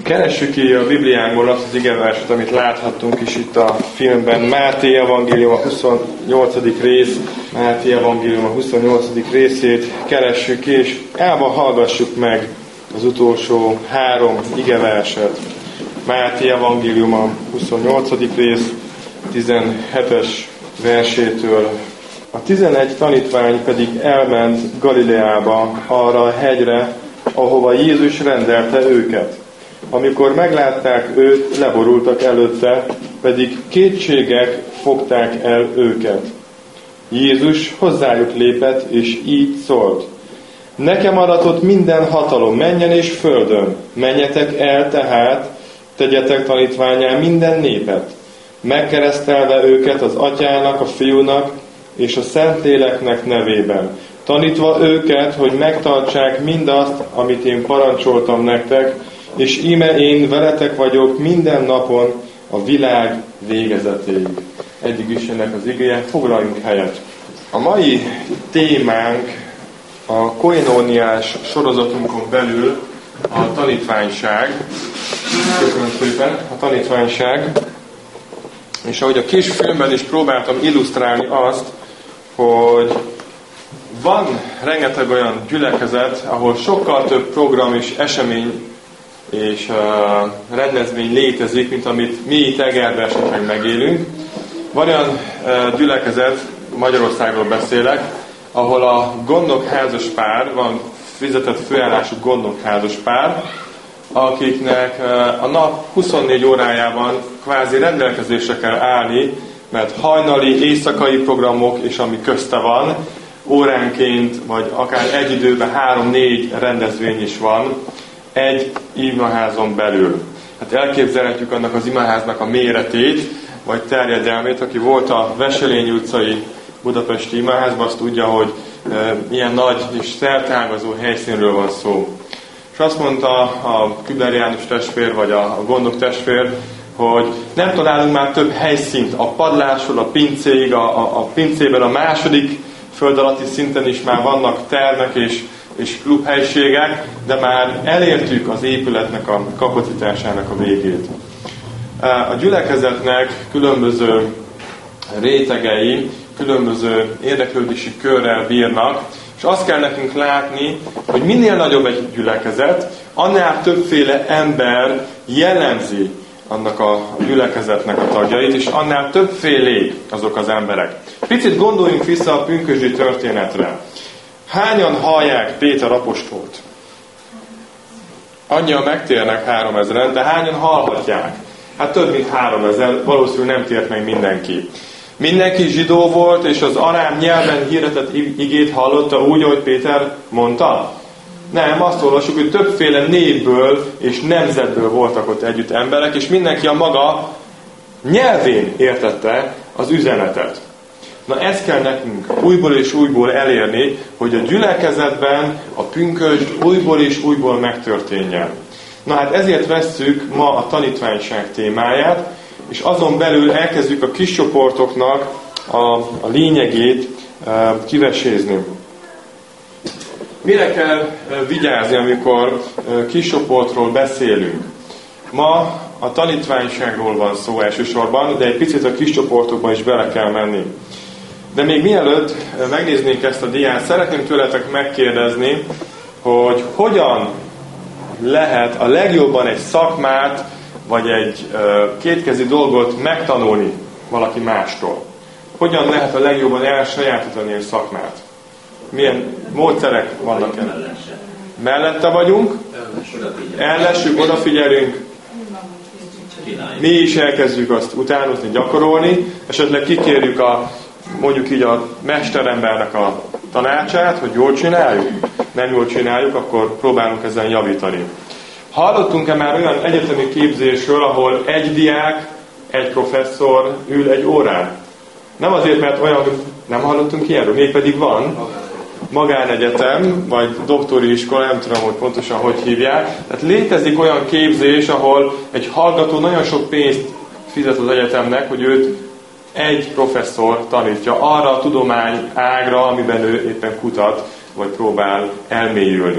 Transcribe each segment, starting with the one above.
Keressük ki a Bibliánkból azt az igeverset, amit láthattunk is itt a filmben. Máté Evangélium a 28. rész, Máté Evangélium a 28. részét keressük ki, és hallgassuk meg az utolsó 3 igeverset. Máté Evangélium a 28. rész, 17-es versétől. A 11 tanítvány pedig elment Galileába, arra a hegyre, ahova Jézus rendelte őket. Amikor meglátták őt, leborultak előtte, pedig kétségek fogták el őket. Jézus hozzájuk lépett, és így szólt: Nekem adatott minden hatalom mennyen és földön. Menjetek el tehát, tegyetek tanítvánnyá minden népet, megkeresztelve őket az Atyának, a Fiúnak és a Szentléleknek nevében, tanítva őket, hogy megtartsák mindazt, amit én parancsoltam nektek, és íme én veletek vagyok minden napon a világ végezetéig. Eddig is ennek az igéje, foglaljunk helyet. A mai témánk a koinóniás sorozatunkon belül a tanítványság. Köszönöm szépen, a tanítványság. És ahogy a kis filmben is próbáltam illusztrálni azt, hogy van rengeteg olyan gyülekezet, ahol sokkal több program és esemény és rendezvény létezik, mint amit mi itt Egerben esetleg megélünk. Van olyan gyülekezet, Magyarországról beszélek, ahol a gondnok házas pár, van fizetett főállású gondnok házas pár, akiknek a nap 24 órájában kvázi rendelkezésre kell állni, mert hajnali, éjszakai programok, és ami közte van, óránként, vagy akár egy időben 3-4 rendezvény is van, egy imaházon belül. Hát elképzelhetjük annak az imaháznak a méretét, vagy terjedelmét. Aki volt a Veselényi utcai budapesti imaházban, azt tudja, hogy milyen nagy és szerteágazó helyszínről van szó. És azt mondta a Kübler János testvér, vagy a gondok testvér, hogy nem találunk már több helyszínt a padlásról, a pincéig, a pincében a második föld alatti szinten is már vannak termek és klubhelyiségek, de már elértük az épületnek a kapacitásának a végét. A gyülekezetnek különböző rétegei, különböző érdeklődési körrel bírnak, és azt kell nekünk látni, hogy minél nagyobb egy gyülekezet, annál többféle ember jellemzi annak a gyülekezetnek a tagjait, és annál többfélék azok az emberek. Picit gondoljunk vissza a pünkösdi történetre. Hányan hallják Péter apostolt? Annyian megtérnek 3000-en, de hányan hallhatják? Hát több mint 3000, valószínűleg nem tért meg mindenki. Mindenki zsidó volt, és az arám nyelven hirdetett igét hallotta úgy, ahogy Péter mondta? Nem, azt olvassuk, hogy többféle névből és nemzetből voltak ott együtt emberek, és mindenki a maga nyelvén értette az üzenetet. Na ezt kell nekünk újból és újból elérni, hogy a gyülekezetben a pünkösd újból és újból megtörténjen. Na hát ezért vesszük ma tanítványság témáját, és azon belül elkezdjük a kis csoportoknak a lényegét kivesézni. Mire kell vigyázni, amikor kis csoportról beszélünk? Ma a tanítványságról van szó elsősorban, de egy picit a kis csoportokba is bele kell menni. De még mielőtt megnéznénk ezt a diát, szeretném tőletek megkérdezni, hogy hogyan lehet a legjobban egy szakmát, vagy egy kétkezi dolgot megtanulni valaki mástól. Hogyan lehet a legjobban elsajátítani egy szakmát? Milyen módszerek vannak ennek? Mellette vagyunk, ellessük, odafigyelünk, mi is elkezdjük azt utánozni, gyakorolni, esetleg kikérjük mondjuk így a mesterembernek a tanácsát, hogy jól csináljuk. Nem jól csináljuk, akkor próbálunk ezen javítani. Hallottunk-e már olyan egyetemi képzésről, ahol egy diák, egy professzor ül egy órán? Nem azért, mert olyan, nem hallottunk ilyenről, mégpedig van magánegyetem, vagy doktori iskola, nem tudom, hogy pontosan hogy hívják. Tehát létezik olyan képzés, ahol egy hallgató nagyon sok pénzt fizet az egyetemnek, hogy őt egy professzor tanítja arra a tudomány ágra, amiben ő éppen kutat, vagy próbál elmélyülni.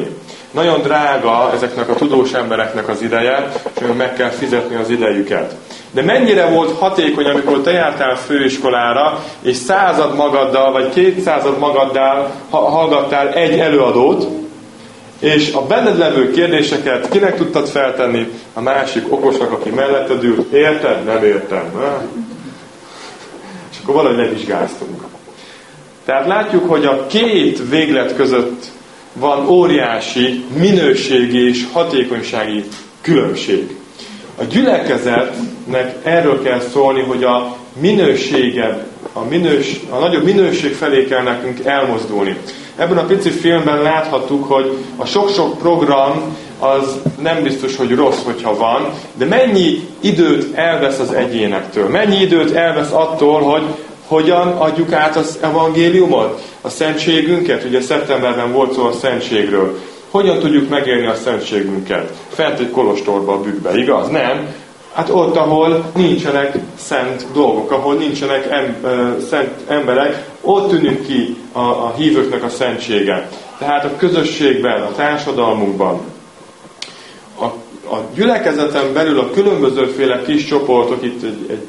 Nagyon drága ezeknek a tudós embereknek az ideje, és meg kell fizetni az idejüket. De mennyire volt hatékony, amikor te jártál főiskolára, és 100 magaddal, vagy 200 magaddal hallgattál egy előadót, és a benned levő kérdéseket kinek tudtad feltenni? A másik okosnak, aki melletted ült. Érted? Nem értem. És akkor valahogy levizsgáztunk. Tehát látjuk, hogy a két véglet között van óriási minőségi és hatékonysági különbség. A gyülekezetnek erről kell szólni, hogy a minőségebb, a nagyobb minőség felé kell nekünk elmozdulni. Ebben a pici filmben láthattuk, hogy a sok-sok program az nem biztos, hogy rossz, hogyha van, de mennyi időt elvesz az egyénektől? Mennyi időt elvesz attól, hogy hogyan adjuk át az evangéliumot? A szentségünket? Ugye szeptemberben volt szó a szentségről. Hogyan tudjuk megélni a szentségünket? Fent egy kolostorba a bükkbe, igaz? Nem. Hát ott, ahol nincsenek szent dolgok, ahol nincsenek szent emberek, ott tűnik ki a hívőknek a szentsége. Tehát a közösségben, a társadalmunkban, a gyülekezeten belül a különbözőféle kis csoportok, itt egy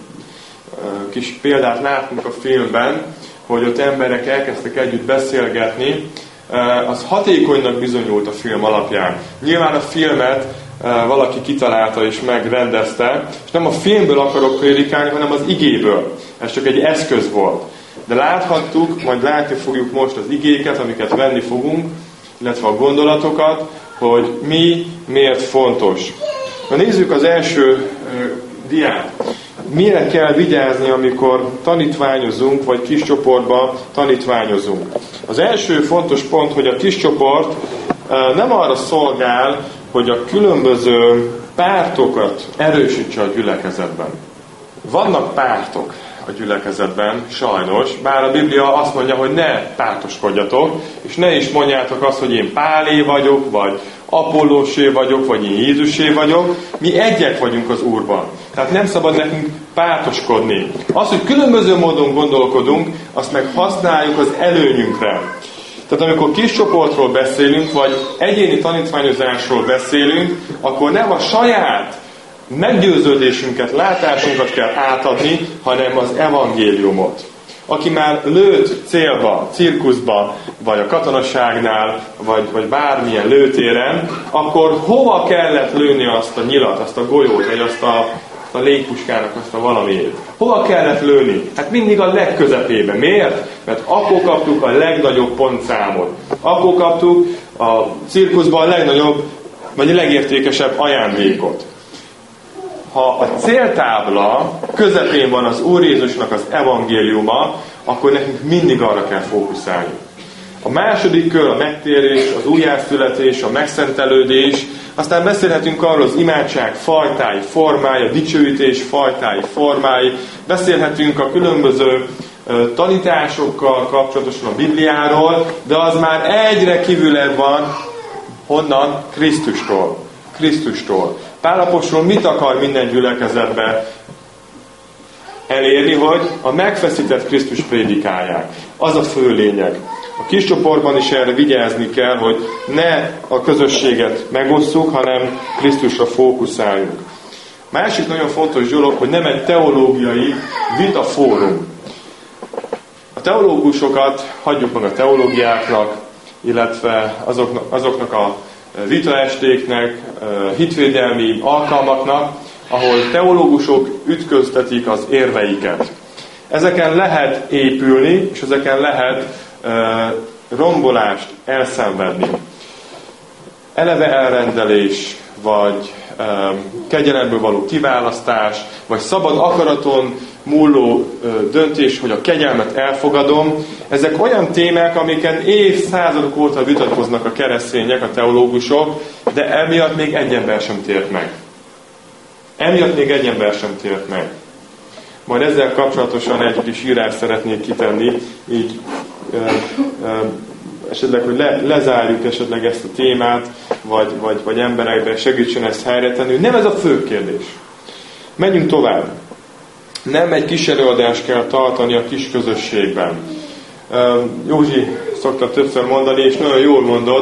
kis példát látunk a filmben, hogy ott emberek elkezdtek együtt beszélgetni, az hatékonynak bizonyult a film alapján. Nyilván a filmet valaki kitalálta és megrendezte, és nem a filmből akarok prédikálni, hanem az igéből. Ez csak egy eszköz volt. De láthattuk, majd látni fogjuk most az igéket, amiket venni fogunk, illetve a gondolatokat, hogy mi miért fontos. Na nézzük az első diát. Mire kell vigyázni, amikor tanítványozunk, vagy kis csoportban tanítványozunk? Az első fontos pont, hogy a kis csoport nem arra szolgál, hogy a különböző pártokat erősítse a gyülekezetben. Vannak pártok a gyülekezetben, sajnos, bár a Biblia azt mondja, hogy ne pártoskodjatok, és ne is mondjátok azt, hogy én Pálé vagyok, vagy Apollósé vagyok, vagy én Jézusé vagyok. Mi egyek vagyunk az Úrban. Tehát nem szabad nekünk pártoskodni. Az, hogy különböző módon gondolkodunk, azt meg használjuk az előnyünkre. Tehát amikor kis csoportról beszélünk, vagy egyéni tanítványozásról beszélünk, akkor nem a saját meggyőződésünket, látásunkat kell átadni, hanem az evangéliumot. Aki már lőtt célba, cirkuszba, vagy a katonaságnál, vagy bármilyen lőtéren, akkor hova kellett lőni azt a nyilat, azt a golyót, vagy azt a légpuskának azt a valamiét? Hova kellett lőni? Hát mindig a legközepébe. Miért? Mert akkor kaptuk a legnagyobb pontszámot. Akkor kaptuk a cirkuszban a legnagyobb, vagy a legértékesebb ajándékot. Ha a céltábla közepén van az Úr Jézusnak az evangéliuma, akkor nekünk mindig arra kell fókuszálni. A második kör a megtérés, az újjászületés, a megszentelődés, aztán beszélhetünk arról az imádság fajtái, formái, a dicsőítés fajtái, formái, beszélhetünk a különböző tanításokkal kapcsolatosan a Bibliáról, de az már egyre kívülebb van, honnan? Krisztustól. Pál apostol mit akar minden gyülekezetben elérni, hogy a megfeszített Krisztus prédikálják. Az a fő lényeg. A kis csoportban is erre vigyázni kell, hogy ne a közösséget megosszuk, hanem Krisztusra fókuszáljunk. Másik nagyon fontos dolog, hogy nem egy teológiai vitafórum. A teológusokat hagyjuk meg a teológiáknak, illetve azoknak a vitaestéknek, hitvédelmi alkalmaknak, ahol teológusok ütköztetik az érveiket. Ezeken lehet épülni, és ezeken lehet rombolást elszenvedni. Eleve elrendelés, vagy kegyelemből való kiválasztás, vagy szabad akaraton múló döntés, hogy a kegyelmet elfogadom. Ezek olyan témák, amiken évszázadok óta vitatkoznak a keresztények, a teológusok, de emiatt még egy ember sem tért meg. Majd ezzel kapcsolatosan egy kis írást szeretnék kitenni, így esetleg, hogy lezárjuk esetleg ezt a témát, vagy emberekben segítsen ezt helyre tenni. Nem ez a fő kérdés. Menjünk tovább. Nem egy kis előadást kell tartani a kis közösségben. Józsi szokta többször mondani, és nagyon jól mondod,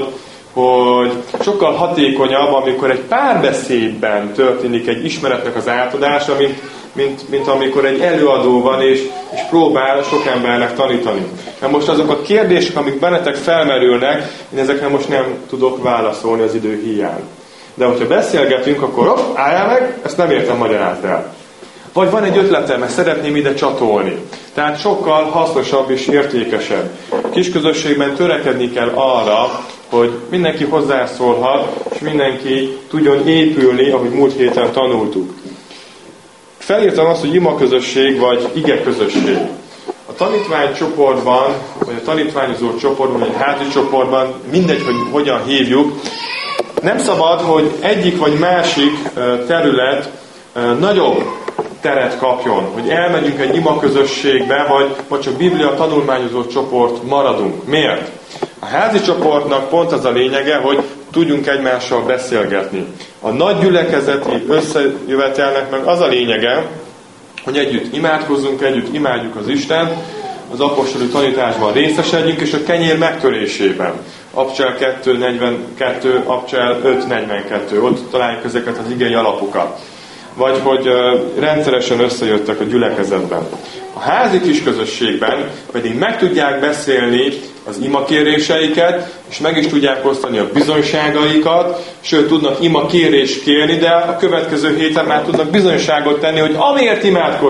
hogy sokkal hatékonyabb, amikor egy párbeszédben történik egy ismeretnek az átadása, mint amikor egy előadó van és próbál sok embernek tanítani. Na most azok a kérdések, amik bennetek felmerülnek, én ezekre most nem tudok válaszolni az idő hiány. De hogyha beszélgetünk, akkor álljál meg, ezt nem értem, magyarázd el. Vagy van egy ötletem, ezt szeretném ide csatolni. Tehát sokkal hasznosabb és értékesebb. Kisközösségben törekedni kell arra, hogy mindenki hozzászólhat, és mindenki tudjon épülni, ahogy múlt héten tanultuk. Felírtam azt, hogy imaközösség vagy igeközösség. A tanítványcsoportban, vagy a tanítványozó csoportban, vagy a házi csoportban, mindegy, hogy hogyan hívjuk, nem szabad, hogy egyik vagy másik terület nagyobb teret kapjon, hogy elmegyünk egy imaközösségbe, vagy csak Biblia tanulmányozó csoport maradunk. Miért? A házi csoportnak pont az a lényege, hogy tudjunk egymással beszélgetni. A nagy gyülekezeti összejövetelnek meg az a lényege, hogy együtt imádkozzunk, együtt imádjuk az Istent, az apostoli tanításban részesedjünk, és a kenyér megtörésében. Abcsel 2.42, Abcsel 5.42, ott találjuk ezeket az igei alapokat. Vagy hogy rendszeresen összejöttek a gyülekezetben. A házi kisközösségben pedig meg tudják beszélni az imakéréseiket, és meg is tudják osztani a bizonyságaikat, sőt tudnak imakérést kérni, de a következő héten már tudnak bizonyságot tenni, hogy amiért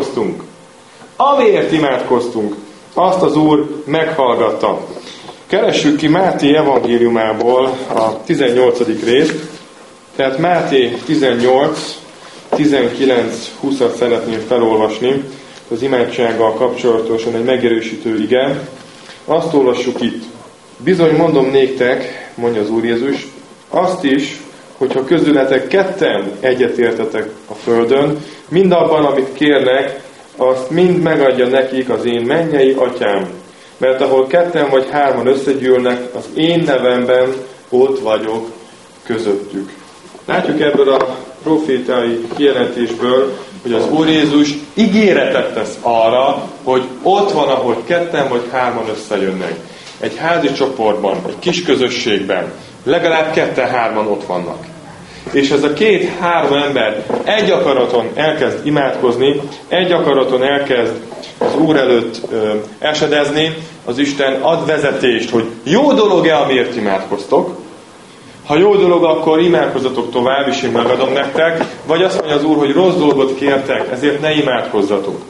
imádkoztunk, azt az Úr meghallgatta. Keressük ki Máté evangéliumából a 18. részt, tehát Máté 18, 19-20-at szeretném felolvasni, az imádsággal kapcsolatosan egy megerősítő ige. Azt olvassuk itt. Bizony mondom néktek, mondja az Úr Jézus, azt is, hogyha közületek ketten egyetértetek a földön, mindabban, amit kérnek, azt mind megadja nekik az én mennyei atyám. Mert ahol ketten vagy hárman összegyűlnek, az én nevemben ott vagyok közöttük. Látjuk ebből a profétai kijelentésből, hogy az Úr Jézus ígéretet tesz arra, hogy ott van, ahogy ketten vagy hárman összejönnek. Egy házi csoportban, egy kis közösségben legalább ketten-hárman ott vannak. És ez a 2-3 ember egy akaraton elkezd imádkozni, egy akaraton elkezd az Úr előtt esedezni, az Isten ad vezetést, hogy jó dolog-e, amiért imádkoztok. Ha jó dolog, akkor imádkozzatok tovább, és én megadom nektek, vagy azt mondja az Úr, hogy rossz dolgot kértek, ezért ne imádkozzatok.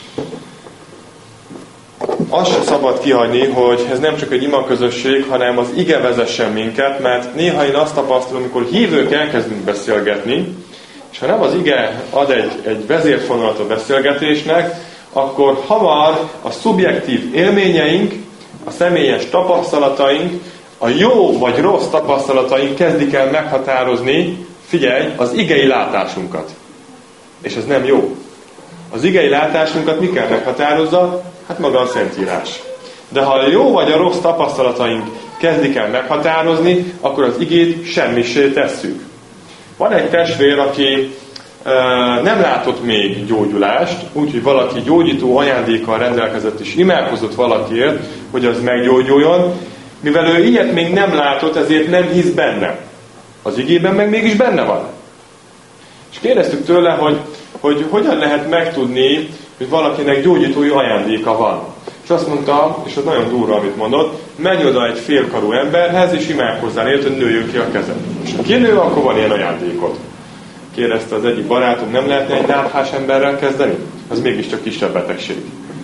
Azt sem szabad kihagyni, hogy ez nem csak egy imaközösség, hanem az ige vezessen minket, mert néha én azt tapasztalom, amikor hívők elkezdünk beszélgetni, és ha nem az ige ad egy vezérfonalat a beszélgetésnek, akkor hamar a szubjektív élményeink, a személyes tapasztalataink, a jó vagy rossz tapasztalataink kezdik el meghatározni, figyelj, az igei látásunkat. És ez nem jó. Az igei látásunkat mi kell meghatározza? Hát maga a Szentírás. De ha a jó vagy a rossz tapasztalataink kezdik el meghatározni, akkor az igét semmisé tesszük. Van egy testvér, aki nem látott még gyógyulást, úgyhogy valaki gyógyító ajándékkal rendelkezett és imádkozott valakiért, hogy az meggyógyuljon. Mivel ő ilyet még nem látott, ezért nem hisz benne. Az igében meg mégis benne van. És kérdeztük tőle, hogy hogyan lehet megtudni, hogy valakinek gyógyítói ajándéka van. És azt mondta, és az nagyon durva, amit mondott, menj oda egy félkarú emberhez, és imádkozzál érte, hogy nőjön ki a kezed. És ha kinő, akkor van ilyen ajándékod. Kérdezte az egyik barátom, nem lehetne egy náthás emberrel kezdeni? Az mégiscsak kisebb betegség.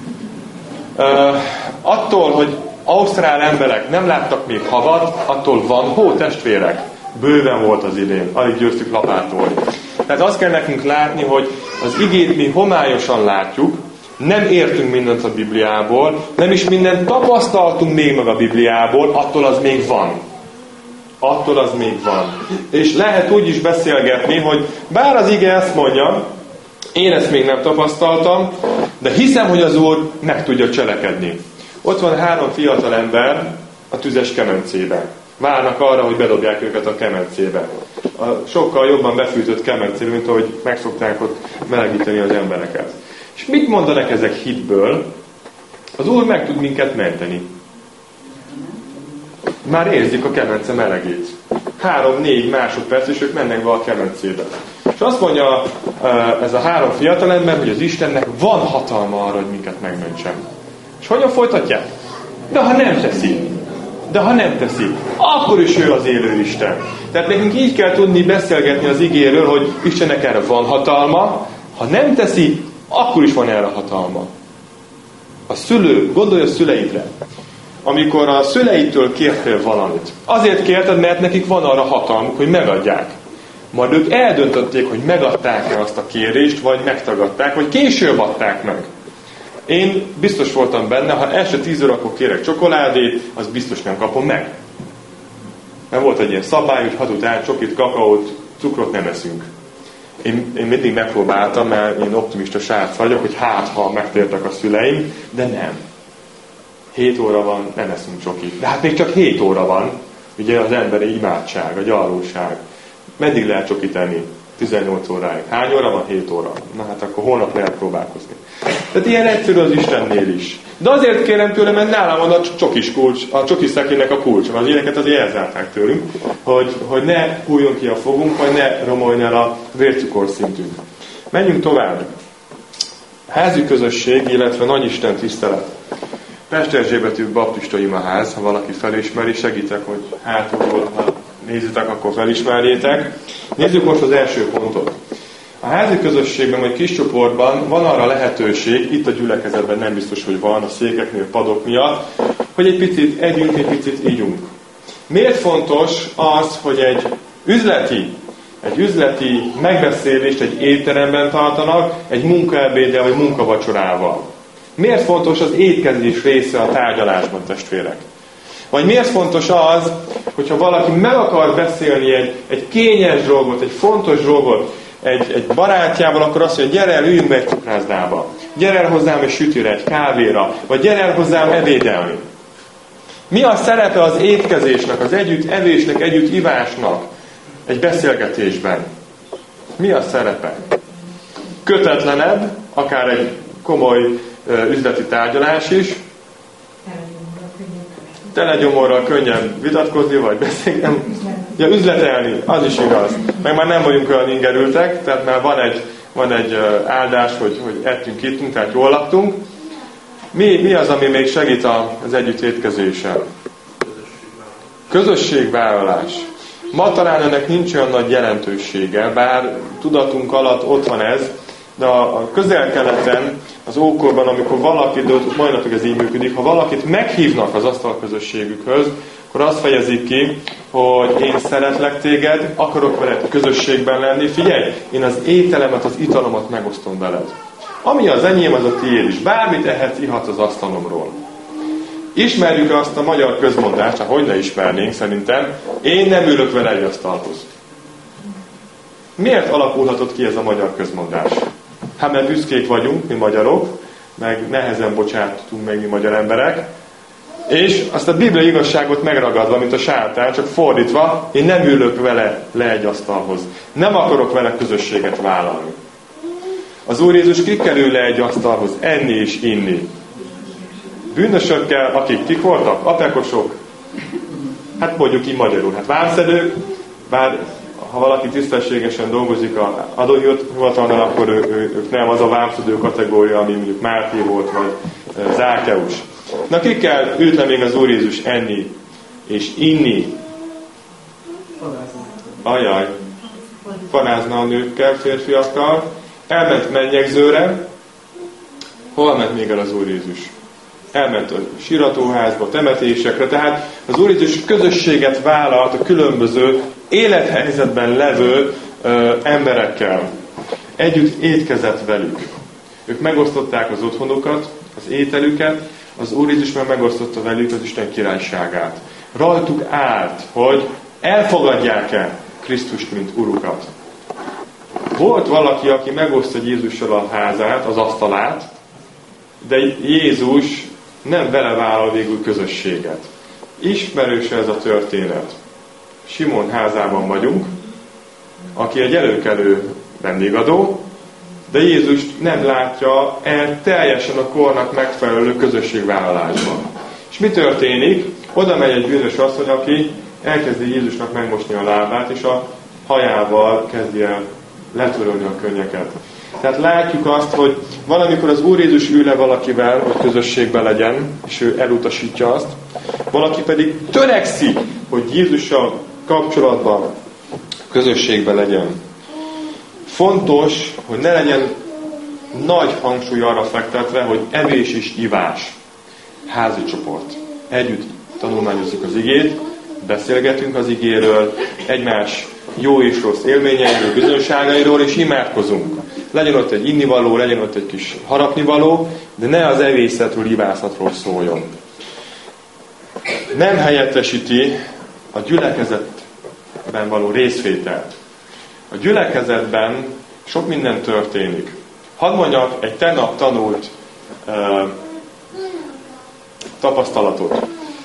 Attól, hogy ausztrál emberek nem láttak még havat, attól van hó, testvérek. Bőven volt az idén, alig győztük lapátolni. Tehát azt kell nekünk látni, hogy az igét mi homályosan látjuk, nem értünk mindent a Bibliából, nem is mindent tapasztaltunk még meg a Bibliából, attól az még van. Attól az még van. És lehet úgy is beszélgetni, hogy bár az ige ezt mondja, én ezt még nem tapasztaltam, de hiszem, hogy az Úr meg tudja cselekedni. Ott van 3 fiatal ember a tüzes kemencében. Várnak arra, hogy bedobják őket a kemencébe. A sokkal jobban befűtött kemencébe, mint ahogy megszokták ott melegíteni az embereket. És mit mondanak ezek hitből? Az Úr meg tud minket menteni. Már érzik a kemence melegét. 3-4 másodperc, és ők mennek be a kemencébe. És azt mondja ez a 3 fiatalember, hogy az Istennek van hatalma arra, hogy minket megmentsen. És hogyan folytatják? De ha nem teszi, akkor is ő az élő Isten. Tehát nekünk így kell tudni beszélgetni az igéről, hogy Istennek erre van hatalma, ha nem teszi, akkor is van erre hatalma. A szülő, gondolj a szüleidre. Amikor a szüleitől kértél valamit, azért kérted, mert nekik van arra hatalmuk, hogy megadják. Majd ők eldöntötték, hogy megadták-e azt a kérést, vagy megtagadták, vagy később adták meg. Én biztos voltam benne, ha este 10 órakor kérek csokoládét, az biztos nem kapom meg. Mert volt egy ilyen szabály, hogy 6 után csokit, kakaót, cukrot nem eszünk. Én mindig megpróbáltam, mert én optimista srác vagyok, hogy ha megtértek a szüleim, de nem. 7 óra van, nem eszünk csokit. De hát még csak 7 óra van, ugye az emberi imádság, a gyarlóság. Meddig lehet csokit enni? 18 óráig. Hány óra van? 7 óra. Na hát akkor holnap lehet próbálkozni. Tehát ilyen egyszerű az Istennél is. De azért kérem tőle, mert nálam van a csokis kulcs, a csokis szekrénynek a kulcs. Az ilyeneket azért elzárták tőlünk, hogy ne hújjon ki a fogunk, vagy ne romoljon el a vércukorszintünk. Menjünk tovább. Házi közösség, illetve nagyisten tisztelet. Pesterzsébetű baptista imaház, ha valaki felismeri, segítek, hogy hátulról, ha nézitek, akkor felismerjétek. Nézzük most az első pontot. A házi közösségben, vagy kis csoportban van arra lehetőség, itt a gyülekezetben nem biztos, hogy van, a székeknél, padok miatt, hogy egy picit együnk, egy picit ígyunk. Miért fontos az, hogy egy üzleti megbeszélést egy étteremben tartanak, egy munkaebéddel vagy munkavacsorával? Miért fontos az étkezés része a tárgyalásban, testvérek? Vagy miért fontos az, hogyha valaki meg akar beszélni egy kényes dolgot, egy fontos dolgot egy barátjával, akkor azt mondja, gyere el, üljünk be egy cukrászdába. Gyere el hozzám egy sütőre, egy kávéra, vagy gyere el hozzám ebédelni. Mi a szerepe az étkezésnek, az együtt evésnek, együtt ivásnak egy beszélgetésben? Mi a szerepe? Kötetlenebb, akár egy komoly üzleti tárgyalás is. Tele gyomorral könnyebb vitatkozni, vagy beszélni. Ja, üzletelni, az is igaz. Meg már nem vagyunk olyan ingerültek, tehát már van egy áldás, hogy ettünk, ittünk, tehát jól laktunk. Mi az, ami még segít az együtt étkezésen? Közösségvállalás. Ma talán ennek nincs olyan nagy jelentősége, bár tudatunk alatt ott van ez, de a Közel-Keleten, az ókorban, amikor valaki, de mai napig ez így működik, ha valakit meghívnak az asztalközösségükhöz, akkor azt fejezik ki, hogy én szeretlek téged, akarok veled közösségben lenni, figyelj, én az ételemet, az italomat megosztom veled. Ami az enyém, az a tiéd is. Bármit ehetsz, ihatsz az asztalomról. Ismerjük azt a magyar közmondást, hogy ne ismernénk szerintem, én nem ülök vele egy asztalhoz. Miért alakulhatott ki ez a magyar közmondás? Hát mert büszkék vagyunk, mi magyarok, meg nehezen bocsátunk meg mi magyar emberek, és azt a bibliai igazságot megragadva, mint a sátán, csak fordítva, én nem ülök vele le egy asztalhoz. Nem akarok vele közösséget vállalni. Az Úr Jézus kikkel ül le egy asztalhoz enni és inni? Bűnösökkel, akik kik voltak? Apekosok? Hát mondjuk így magyarul. Hát vámszedők, bár ha valaki tisztességesen dolgozik a adóhivatalnál, akkor ők nem az a vámszedő kategória, ami mondjuk Máté volt, vagy Zákeus. Na kikkel ült le még az Úr Jézus enni és inni? Ajaj. Fanázna a nőkkel, férfiakkal. Elment mennyegzőre. Hol ment még el az Úr Jézus? Elment a siratóházba, temetésekre. Tehát az Úr Jézus közösséget vállalt a különböző élethelyzetben levő emberekkel. Együtt étkezett velük. Ők megosztották az otthonukat, az ételüket, az Úr Jézus már megosztotta velük az Isten királyságát. Rajtuk állt, hogy elfogadják-e Krisztust, mint urukat. Volt valaki, aki megosztja Jézussal a házát, az asztalát, de Jézus nem vele vállal végül közösséget. Ismerős ez a történet. Simon házában vagyunk, aki egy előkelő vendégadó, de Jézus nem látja el teljesen a kornak megfelelő közösségvállalásban. És mi történik? Oda megy egy bűnös asszony, aki elkezdi Jézusnak megmosni a lábát, és a hajával kezdi el letörölni a könnyeket. Tehát látjuk azt, hogy valamikor az Úr Jézus ül le valakivel, hogy közösségben legyen, és ő elutasítja azt. Valaki pedig törekszik, hogy Jézussal kapcsolatban, közösségben legyen. Fontos, hogy ne legyen nagy hangsúly arra fektetve, hogy evés és ivás. Házi csoport. Együtt tanulmányozzuk az igét, beszélgetünk az igéről, egymás jó és rossz élményeiről, bizonyságairól, és imádkozunk. Legyen ott egy innivaló, legyen ott egy kis harapnivaló, de ne az evészetről, ivászatról szóljon. Nem helyettesíti a gyülekezetben való részvételt. A gyülekezetben sok minden történik. Hadd mondjak egy tegnap tanult tapasztalatot.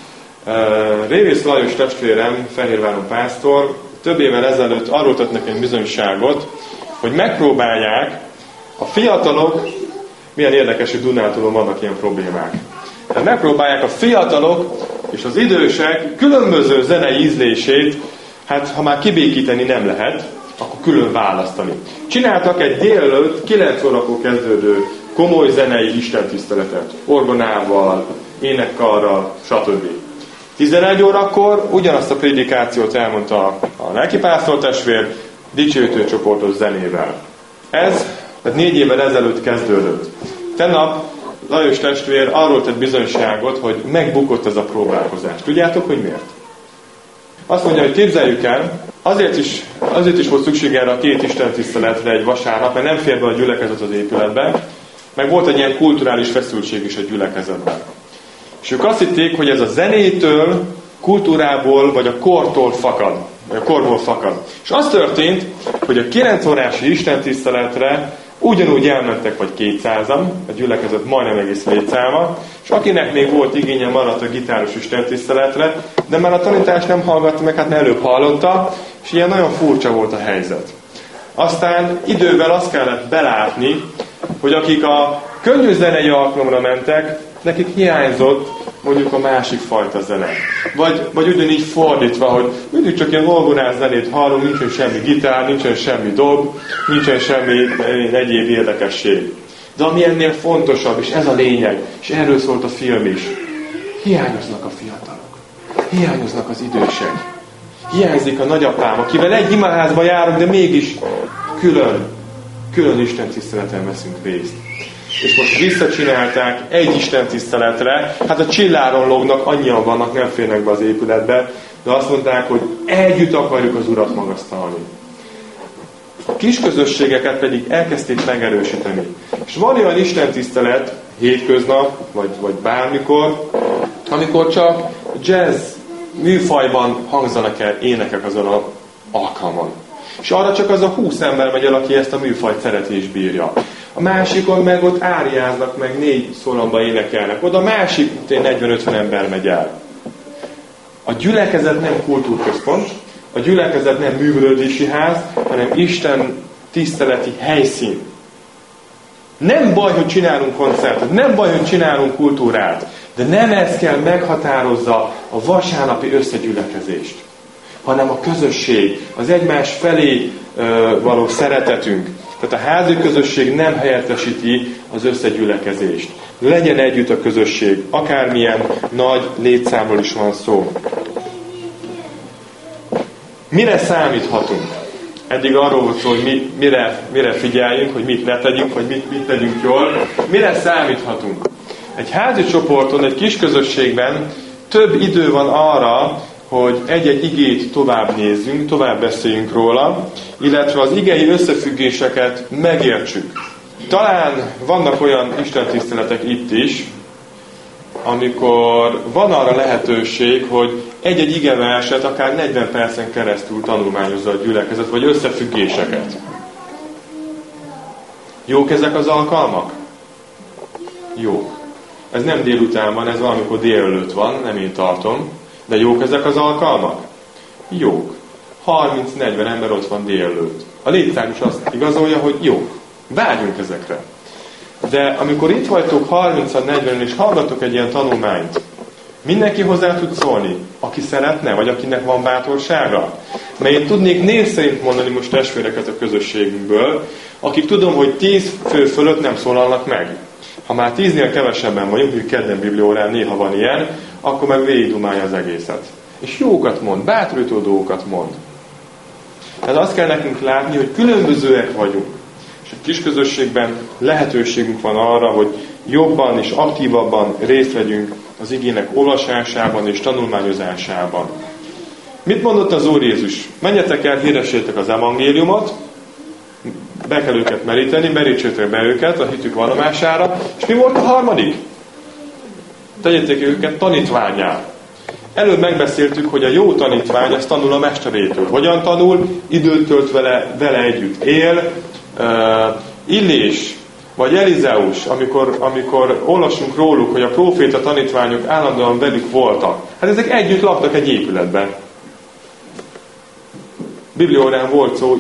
Révész Lajos testvérem, Fehérváron pásztor, több évvel ezelőtt arról tett nekem bizonyságot, hogy megpróbálják a fiatalok, milyen érdekes, hogy Dunátulon vannak ilyen problémák. Tehát megpróbálják a fiatalok és az idősek különböző zenei ízlését, hát ha már kibékíteni nem lehet, akkor külön választani. Csináltak egy délelőtt 9 órakor kezdődő komoly zenei istentiszteletet, orgonával, énekkarral, stb. 11 órakor ugyanazt a prédikációt elmondta a lelkipásztor testvér, dicsőítő csoportos zenével. Ez 4 évvel ezelőtt kezdődött. Tegnap Lajos testvér arról tett bizonyságot, hogy megbukott ez a próbálkozás. Tudjátok, hogy miért? Azt mondja, hogy képzeljük el, azért is volt szükség erre a 2 istentiszteletre egy vasárnap, mert nem fér be a gyülekezet az épületbe, meg volt egy ilyen kulturális feszültség is a gyülekezetben. És ők azt hitték, hogy ez a zenétől, kultúrából, vagy a kortól fakad, vagy a korból fakad. És az történt, hogy a 9 órási istentiszteletre ugyanúgy elmentek vagy 200-an, a gyülekezet majdnem egész létszáma, és akinek még volt igénye, maradt a gitáros istentiszteletre, de már a tanítást nem hallgatta meg, hát előbb hallotta, és ilyen nagyon furcsa volt a helyzet. Aztán idővel azt kellett belátni, hogy akik a könnyű zenei alkalomra mentek, nekik hiányzott mondjuk a másik fajta zene. Vagy ugyanígy fordítva, hogy mindig csak ilyen orgonás zenét hallunk, nincsen semmi gitár, nincsen semmi dob, nincsen semmi egyéb érdekesség. De ami ennél fontosabb, és ez a lényeg, és erről szólt a film is, hiányoznak a fiatalok, hiányoznak az idősek, hiányzik a nagyapám, akivel egy imaházba járunk, de mégis külön Isten tiszteleten veszünk részt. És most visszacsinálták egy Isten tiszteletre, hát a csilláron lógnak, annyian vannak, nem férnek be az épületbe, de azt mondták, hogy együtt akarjuk az Urat magasztalni. A kis közösségeket pedig elkezdték megerősíteni. És van olyan Isten tisztelet, hétköznap, vagy bármikor, amikor csak jazz műfajban hangzanak el énekek azon az alkalmon. És arra csak az a 20 ember megy el, aki ezt a műfajt szereti és bírja. A másikon meg ott áriáznak, meg 4 szólamban énekelnek. Oda a másik 40-50 ember megy el. A gyülekezet nem kultúrközpont, a gyülekezet nem művelődési ház, hanem Isten tiszteleti helyszín. Nem baj, hogy csinálunk koncertet, nem baj, hogy csinálunk kultúrát, de nem ez kell meghatározza a vasárnapi összegyülekezést, hanem a közösség, az egymás felé való szeretetünk. Tehát a házi közösség nem helyettesíti az összegyülekezést. Legyen együtt a közösség, akármilyen nagy létszámról is van szó. Mire számíthatunk? Eddig arról volt szó, hogy mire figyeljünk, hogy mit ne tegyünk, vagy mit tegyünk jól. Mire számíthatunk? Egy házi csoporton, egy kis közösségben több idő van arra, hogy egy-egy igét tovább nézzünk, tovább beszéljünk róla, illetve az igei összefüggéseket megértsük. Talán vannak olyan istentiszteletek itt is, amikor van arra lehetőség, hogy egy-egy igeverset akár 40 percen keresztül tanulmányozza a gyülekezet, vagy összefüggéseket. Jók ezek az alkalmak? Jó. Ez nem délután van, ez valamikor délelőtt van, nem én tartom. De jók ezek az alkalmak? Jók. 30-40 ember ott van délelőtt. A létszám is azt igazolja, hogy jók. Vágyunk ezekre. De amikor itt vagytok 30-40 és hallgatok egy ilyen tanulmányt, Mindenki hozzá tud szólni, aki szeretne, vagy akinek van bátorsága. Mert én tudnék név szerint mondani most testvéreket a közösségünkből, akik tudom, hogy 10 fő fölött nem szólalnak meg. Ha már 10-nél kevesebben vagyunk, hogy kedden bibliórán néha van ilyen, akkor meg végigdumálja az egészet. És jókat mond, bátorító dolgokat mond. Tehát azt kell nekünk látni, hogy különbözőek vagyunk. És a kis közösségben lehetőségünk van arra, hogy jobban és aktívabban részt vegyünk az igének olvasásában és tanulmányozásában. Mit mondott az Úr Jézus? Menjetek el, hirdessétek az evangéliumot, be kell őket meríteni, merítsétek be őket a hitük vallomására, és mi volt a harmadik? Tegyétek őket tanítvánnyá. Előbb megbeszéltük, hogy a jó tanítvány az tanul a mesterétől. Hogyan tanul? Időt tölt vele együtt. Él, Illés, vagy Elizeus, amikor olvasunk róluk, hogy a próféta tanítványok állandóan velük voltak. Hát ezek együtt laktak egy épületben. Bibliórán volt szó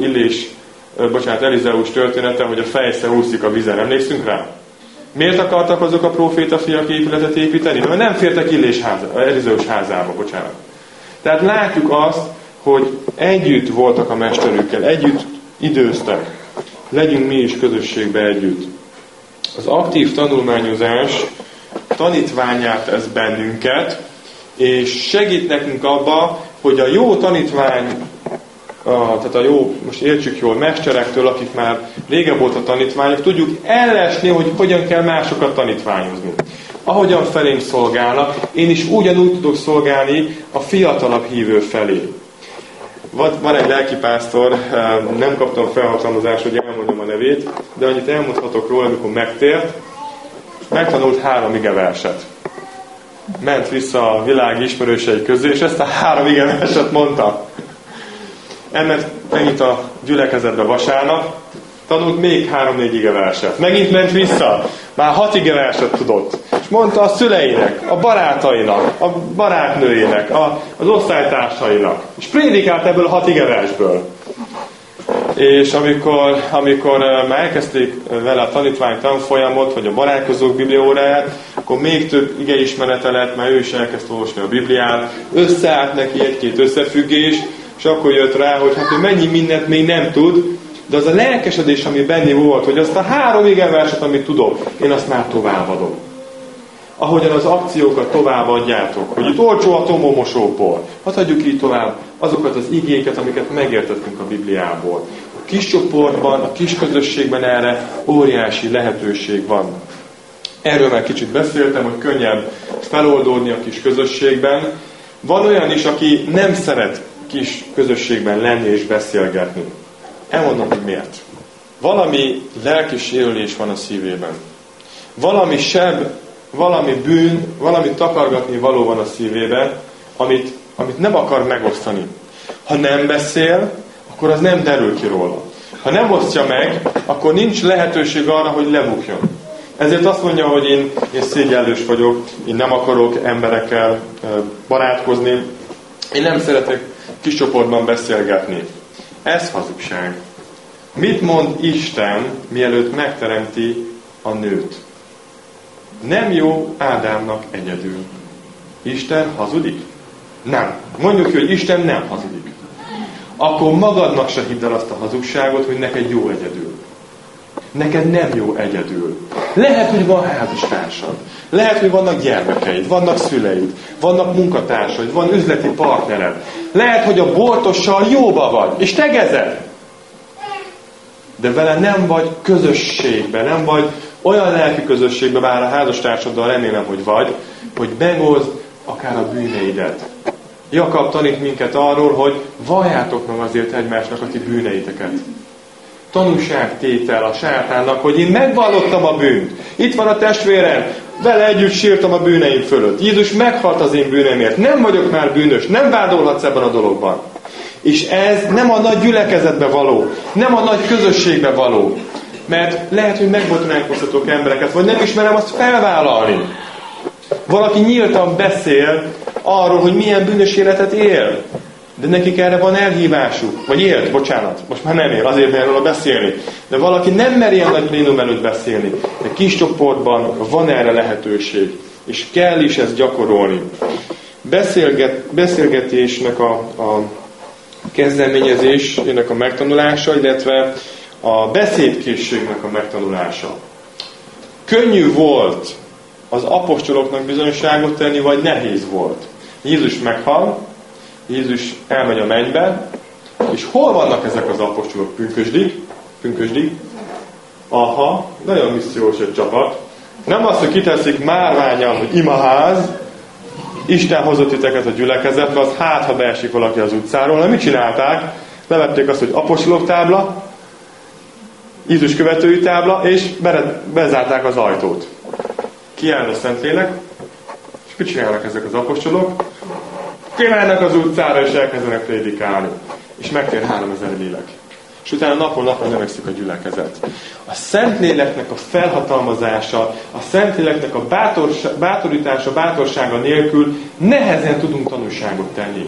Elizeus története, hogy a fejsze úszik a vízen. Emlékszünk rá? Miért akartak azok a próféta fiak épületet építeni? Mert nem fértek Elizeus házába, bocsánat. Tehát látjuk azt, hogy együtt voltak a mesterükkel, együtt időztek. Legyünk mi is közösségbe együtt. Az aktív tanulmányozás tanítványát tesz bennünket, és segít nekünk abba, hogy a jó tanítvány, tehát a jó, most értsük jól, mesterektől, akik már régebb volt a tanítványok, tudjuk ellesni, hogy hogyan kell másokat tanítványozni. Ahogyan felém szolgálnak, én is ugyanúgy tudok szolgálni a fiatalabb hívő felé. Van egy lelkipásztor, nem kaptam felhatalmazást, hogy elmondjam a nevét, de annyit elmondhatok róla, amikor megtért, megtanult 3 igeverset. Ment vissza a világ ismerősei közé, és ezt a 3 igeverset mondta. Elment megint a gyülekezetbe vasárnap, tanult még 3-4 igeverset. Megint ment vissza, már 6 igeverset tudott. És mondta a szüleinek, a barátainak, a barátnőjének, az osztálytársainak. És prédikált ebből a 6 igeversből. És amikor már elkezdték vele a tanítvány tanfolyamot, vagy a barátkozók bibliaóráját, akkor még több igeismerete lett, mert ő is elkezdte olvasni a Bibliát. Összeállt neki 1-2 összefüggés, és akkor jött rá, hogy hát ő mennyi mindent még nem tud, de az a lelkesedés, ami benne volt, hogy azt a 3 igeverset, amit tudok, én azt már továbbadom. Ahogyan az akciókat továbbadjátok, hogy itt olcsó a tomómosópor, hát adjuk így tovább azokat az igéket, amiket megértettünk a Bibliából. A kis csoportban, a kis közösségben erre óriási lehetőség van. Erről már kicsit beszéltem, hogy könnyebb feloldódni a kis közösségben. Van olyan is, aki nem szeret kis közösségben lenni és beszélgetni. Elmondom, hogy miért. Valami lelki sérülés van a szívében. Valami seb, valami bűn, valami takargatni való van a szívében, amit nem akar megosztani. Ha nem beszél, akkor az nem derül ki róla. Ha nem osztja meg, akkor nincs lehetőség arra, hogy lebukjon. Ezért azt mondja, hogy én szégyellős vagyok, én nem akarok emberekkel barátkozni, én nem szeretek kis csoportban beszélgetni. Ez hazugság. Mit mond Isten, mielőtt megteremti a nőt? Nem jó Ádámnak egyedül. Isten hazudik? Nem. Mondjuk ki, hogy Isten nem hazudik. Akkor magadnak se hidd el azt a hazugságot, hogy neked jó egyedül. Neked nem jó egyedül. Lehet, hogy van házastársad. Lehet, hogy vannak gyermekeid, vannak szüleid, vannak munkatársaid, van üzleti partnered. Lehet, hogy a boltossal jóba vagy, és tegezed. De vele nem vagy közösségben, nem vagy olyan lelki közösségben, bár a házastársaddal remélem, hogy vagy, hogy megozd akár a bűneidet. Jakab tanít minket arról, hogy valljátok meg azért egymásnak a ti bűneiteket. Tanúságtétel a sátánnak, hogy én megvallottam a bűnt. Itt van a testvérem, vele együtt sírtam a bűneim fölött. Jézus meghalt az én bűneimért. Nem vagyok már bűnös, nem vádolhatsz ebben a dologban. És ez nem a nagy gyülekezetbe való, nem a nagy közösségbe való. Mert lehet, hogy megbotránkoztatok embereket, vagy nem ismerem azt felvállalni. Valaki nyíltan beszél arról, hogy milyen bűnös életet él. De nekik erre van elhívásuk. Vagy élt, bocsánat. Most már nem él, azért mer róla beszélni. De valaki nem mer ilyen nagy plénum előtt beszélni. De kis csoportban van erre lehetőség. És kell is ezt gyakorolni. Beszélgetésnek a kezdeményezésnek a megtanulása, illetve a beszédkészségnek a megtanulása. Könnyű volt az apostoloknak bizonyságot tenni, vagy nehéz volt? Jézus meghal, Jézus elmegy a mennybe, és hol vannak ezek az apostolok? Pünkösdig? Aha, nagyon missziós egy csapat. Nem azt, hogy kiteszik márvánnyal, hogy imaház, Isten hozott titeket a gyülekezetbe, az hát, ha beesik valaki az utcáról. Na, mit csinálták? Levették azt, hogy apostolok tábla, Jézus követői tábla, és bezárták az ajtót. Kiáll a Szentlélek, és mit csinálnak ezek az apostolok? Kimennek az utcára, és elkezdenek prédikálni. És megtér 3000 lélek. És utána napon növekszik a gyülekezet. A Szentléleknek a felhatalmazása, a Szentléleknek a bátorítása, bátorsága nélkül nehezen tudunk tanúságot tenni.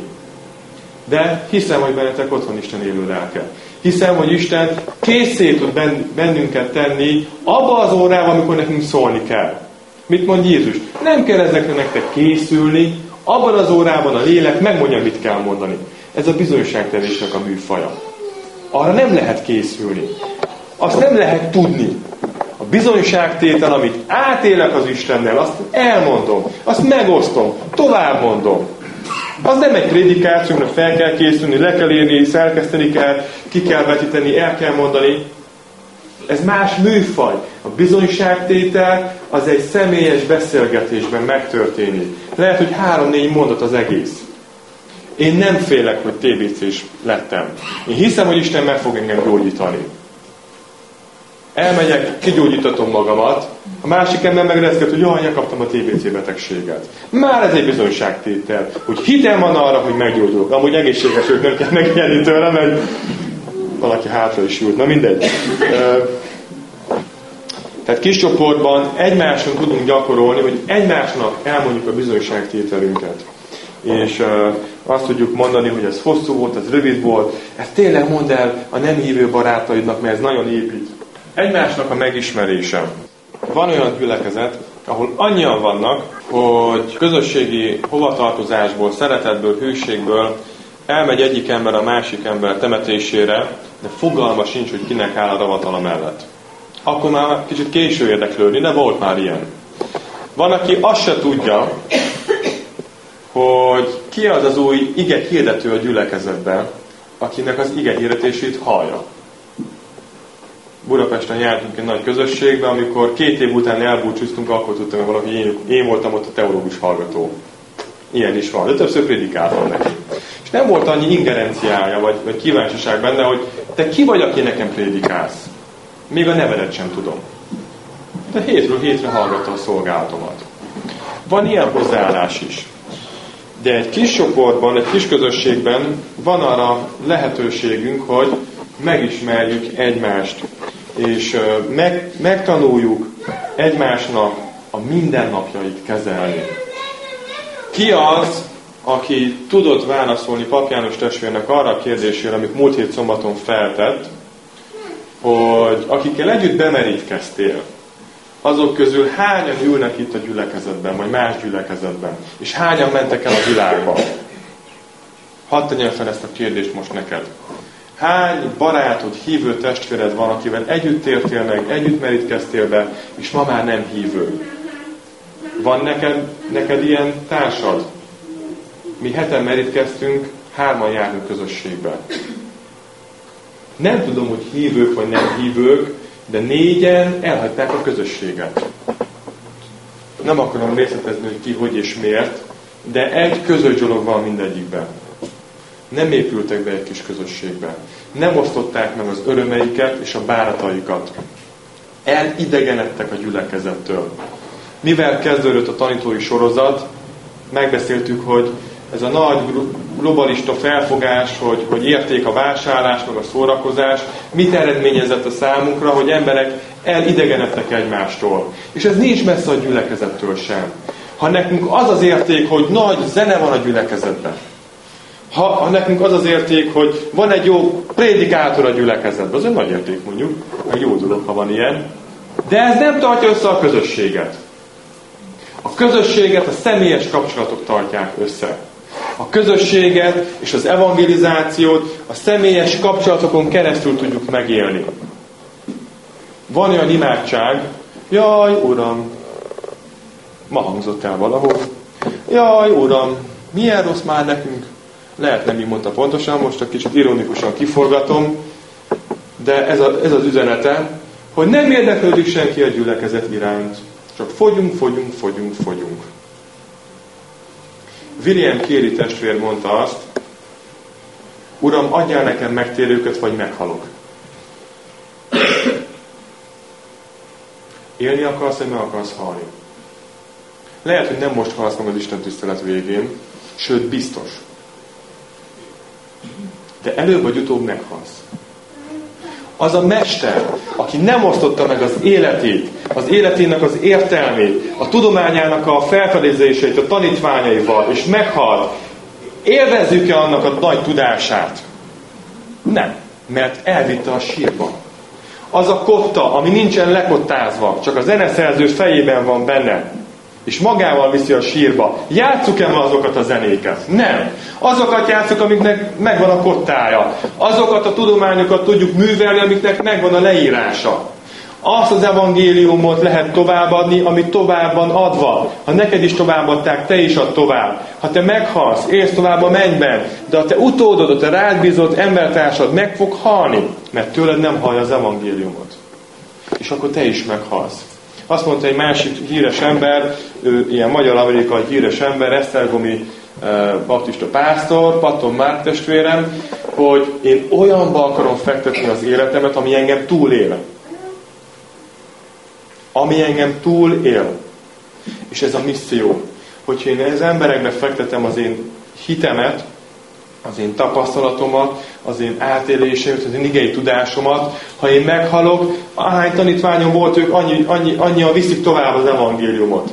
De hiszem, hogy bennetek ott van Isten élő lelke. Hiszem, hogy Isten készé tud bennünket tenni abba az órában, amikor nekünk szólni kell. Mit mond Jézus? Nem kell ezekre nektek készülni, abban az órában a lélek megmondja, mit kell mondani. Ez a bizonyságtevésnek a műfaja. Arra nem lehet készülni. Azt nem lehet tudni. A bizonyságtétel, amit átélek az Istennel, azt elmondom, azt megosztom, tovább mondom. Az nem egy prédikáció, hogy fel kell készülni, le kell írni, szerkeszteni kell, ki kell vetíteni, el kell mondani. Ez más műfaj. A bizonyságtétel az egy személyes beszélgetésben megtörténik. Lehet, hogy 3-4 mondat az egész. Én nem félek, hogy TBC-s lettem. Én hiszem, hogy Isten meg fog engem gyógyítani. Elmegyek, kigyógyítatom magamat, a másik ember megreszket, hogy jaj, kaptam a TBC betegséget. Már ez egy bizonyságtétel, hogy hitem van arra, hogy meggyógyulok. Amúgy egészséges ők nem kell megjelni tőle, mert valaki hátra is jut. Na mindegy. Tehát kis csoportban egymáson tudunk gyakorolni, hogy egymásnak elmondjuk a bizonyságtételünket. És azt tudjuk mondani, hogy ez hosszú volt, ez rövid volt, ezt tényleg mondd el a nem hívő barátaidnak, mert ez nagyon épít. Egymásnak a megismerése. Van olyan gyülekezet, ahol annyian vannak, hogy közösségi hovatartozásból, szeretetből, hűségből elmegy egyik ember a másik ember temetésére, de fogalma sincs, hogy kinek áll a ravatala mellett. Akkor már kicsit késő érdeklődni, de volt már ilyen. Van, aki azt se tudja, hogy ki az az új ige hirdető a gyülekezetben, akinek az ige hirdetését hallja. Budapesten jártunk egy nagy közösségbe, amikor 2 év után elbúcsúztunk, akkor tudtam, hogy valaki én voltam ott a teológus hallgató. Ilyen is van, de többször prédikáltam neki. És nem volt annyi ingerenciája, vagy kíváncsiság benne, hogy te ki vagy, aki nekem prédikálsz? Még a nevedet sem tudom. De hétről hétre hallgatta a szolgálatomat. Van ilyen hozzáállás is. De egy kis csoportban, egy kis közösségben van arra lehetőségünk, hogy megismerjük egymást, és megtanuljuk egymásnak a mindennapjait kezelni. Ki az, aki tudott válaszolni Pap János testvérnek arra a kérdésére, amit múlt hét szombaton feltett, hogy akikkel együtt bemerítkeztél, azok közül hányan ülnek itt a gyülekezetben, vagy más gyülekezetben, és hányan mentek el a világba? Hadd tegyem fel ezt a kérdést most neked. Hány barátod, hívő testvéred van, akivel együtt értél meg, együtt merítkeztél be, és ma már nem hívő? Van neked ilyen társad? Mi 7-en merítkeztünk, 3-an járunk közösségbe. Nem tudom, hogy hívők vagy nem hívők, de 4-en elhagyták a közösséget. Nem akarom részletezni, hogy ki, hogy és miért, de egy közös dolog van mindegyikben. Nem épültek be egy kis közösségbe. Nem osztották meg az örömeiket és a bánataikat. Elidegenedtek a gyülekezettől. Mivel kezdődött a tanítói sorozat, megbeszéltük, hogy ez a nagy globalista felfogás, hogy érték a vásárlás, meg a szórakozás, mit eredményezett a számunkra, hogy emberek elidegenedtek egymástól. És ez nincs messze a gyülekezettől sem. Ha nekünk az az érték, hogy nagy zene van a gyülekezetben, ha nekünk az az érték, hogy van egy jó prédikátor a gyülekezetben, az egy nagy érték mondjuk, meg jó dolog, ha van ilyen, de ez nem tartja össze a közösséget. A közösséget a személyes kapcsolatok tartják össze. A közösséget és az evangelizációt a személyes kapcsolatokon keresztül tudjuk megélni. Van olyan imádság, jaj, Uram, ma hangzott el valahol, jaj, Uram, milyen rossz már nekünk. Lehet nem így mondta pontosan, most egy kicsit ironikusan kiforgatom, de ez az üzenete, hogy nem érdeklődik senki a gyülekezet iránt. Csak fogyunk. William Carey testvér mondta azt, Uram, adjál nekem megtérőket, vagy meghalok. Élni akarsz, vagy meg akarsz halni? Lehet, hogy nem most halsz meg az Isten tisztelet végén, sőt, biztos. De előbb vagy utóbb meghalsz. Az a mester, aki nem osztotta meg az életét, az életének az értelmét, a tudományának a felfedezéseit, a tanítványaival, és meghalt, élvezzük-e annak a nagy tudását? Nem, mert elvitte a sírba. Az a kotta, ami nincsen lekottázva, csak a zeneszerző fejében van benne, és magával viszi a sírba. Játsszuk-e ma azokat a zenéket? Nem. Azokat játsszuk, amiknek megvan a kottája. Azokat a tudományokat tudjuk művelni, amiknek megvan a leírása. Azt az evangéliumot lehet továbbadni, amit tovább van adva. Ha neked is továbbadták, te is add tovább. Ha te meghalsz, élsz tovább a mennyben, de a te utódod, a te rád bízott embertársad meg fog halni, mert tőled nem hallja az evangéliumot. És akkor te is meghalsz. Azt mondta egy másik híres ember, ő ilyen magyar-amerikai híres ember, esztergomi baptista pásztor, Patton Mark testvérem, hogy én olyanba akarom fektetni az életemet, ami engem túlél. Ami engem túlél. És ez a misszió. Hogyha én az emberekbe fektetem az én hitemet, az én tapasztalatomat, az én átélésemet, az én igei tudásomat, ha én meghalok, ahány tanítványom volt, ők annyian viszik tovább az evangéliumot.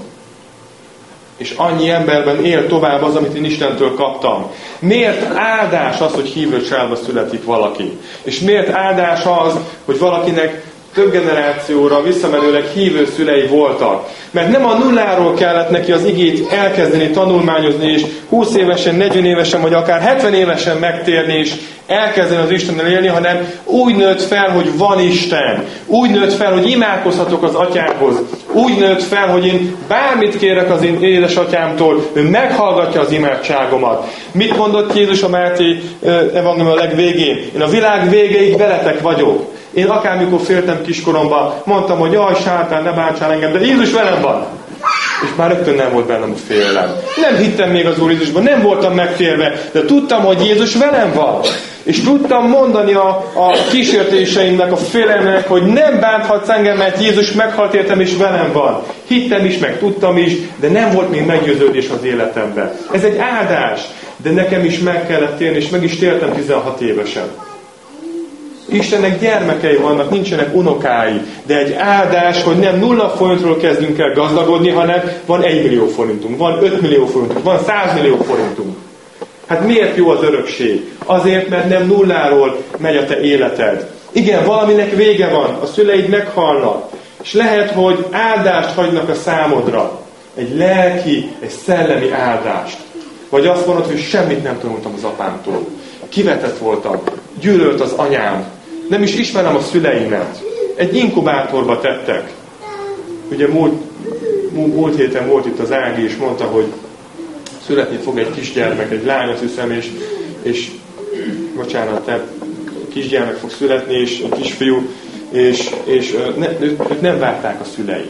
És annyi emberben él tovább az, amit én Istentől kaptam. Miért áldás az, hogy hívő családba születik valaki? És miért áldás az, hogy valakinek több generációra visszamenőleg hívő szülei voltak? Mert nem a nulláról kellett neki az igét elkezdeni tanulmányozni, és 20 évesen, 40 évesen, vagy akár 70 évesen megtérni, és elkezdeni az Istennel élni, hanem úgy nőtt fel, hogy van Isten. Úgy nőtt fel, hogy imádkozhatok az atyámhoz. Úgy nőtt fel, hogy én bármit kérek az én édesatyámtól, ő meghallgatja az imádságomat. Mit mondott Jézus a Máté evangélium a legvégén? Én a világ végéig veletek vagyok. Én akármikor féltem kiskoromban, mondtam, hogy jaj, sátán, ne bántsál engem, de Jézus velem van. És már rögtön nem volt bennem a félelem. Nem hittem még az Úr Jézusban, nem voltam megtérve, de tudtam, hogy Jézus velem van. És tudtam mondani a kísértéseimnek, a félelemnek, hogy nem bánthatsz engem, mert Jézus meghalt értem, és velem van. Hittem is, meg tudtam is, de nem volt még meggyőződés az életemben. Ez egy áldás, de nekem is meg kellett térni, és meg is tértem 16 évesen. Istennek gyermekei vannak, nincsenek unokái, de egy áldás, hogy nem 0 forintról kezdünk el gazdagodni, hanem van 1 millió forintunk, van 5 millió forintunk, van 100 millió forintunk. Hát miért jó az örökség? Azért, mert nem nulláról megy a te életed. Igen, valaminek vége van, a szüleid meghalnak, és lehet, hogy áldást hagynak a számodra. Egy lelki, egy szellemi áldást. Vagy azt mondod, hogy semmit nem tanultam az apámtól. Kivetett voltam, gyűlölt az anyám, nem is ismerem a szüleimet. Egy inkubátorba tettek. Ugye múlt héten volt itt az Ági, és mondta, hogy születni fog egy kisgyermek, egy lány, azt hiszem, és bocsánat, kisgyermek fog születni, és egy kisfiú, és őt nem várták a szülei.